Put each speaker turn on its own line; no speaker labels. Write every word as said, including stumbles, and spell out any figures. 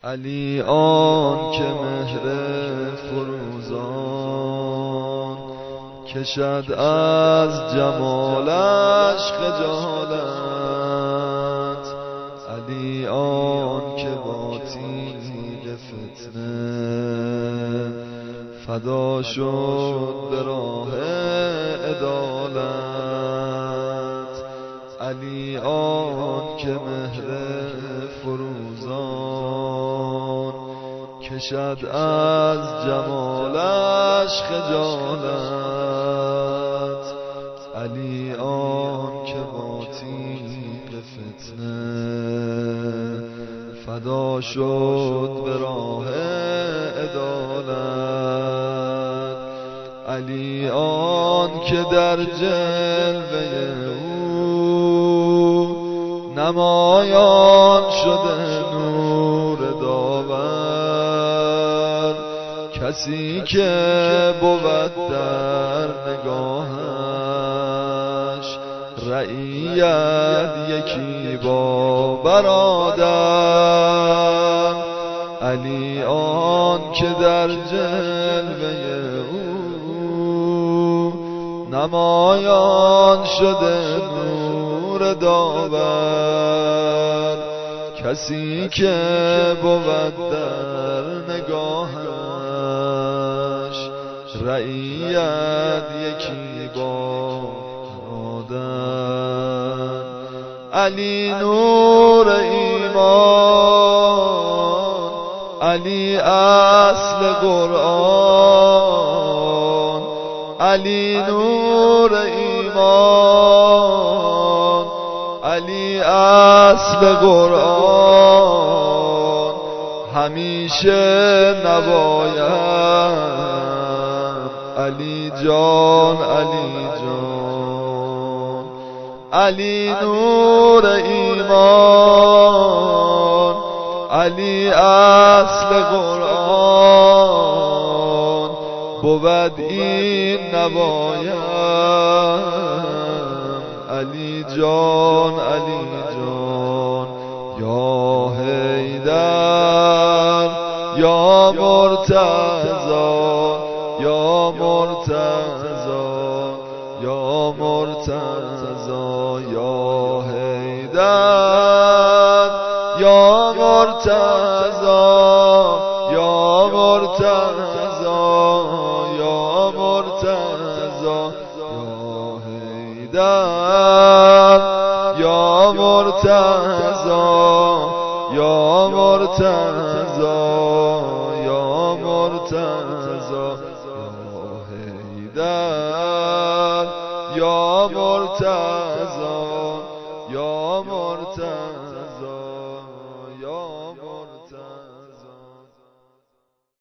علی آن که مهر فروزان کشد از جمالش خجالت. علی آن که با تیغ فتنه فدا شد به راه عدالت. علی آن که مهر فروزان کشد از جمالش خجالت. علی آن که با تیغ فتنه فدا شد به راه عدالت. علی آن که در جلوه او نمایان شده نور داور. کسی که بود در نگاهش رعیت یکی با برادر. علی آن که در جلوه او نمایان شده نور داور. کسی که بود در نگاهش رعیت یکی با برادر. علی نور ایمان، علی اصل قرآن. علی نور ایمان، علی اصل قرآن. همیشه نبایم علی جان علی جان. علی نور ایمان، علی اصل قرآن. بود این نبایم علی جان علی جان. یا حیدر یا مرتضی یا مرتضی یا مرتضی. یا حیدر یا مرتضی یا مرتضی یا مرتضی. یا حیدر یا مرتضی یا مرتضی یا مرتضی. یا حیدر یا مرتضی یا مرتضی.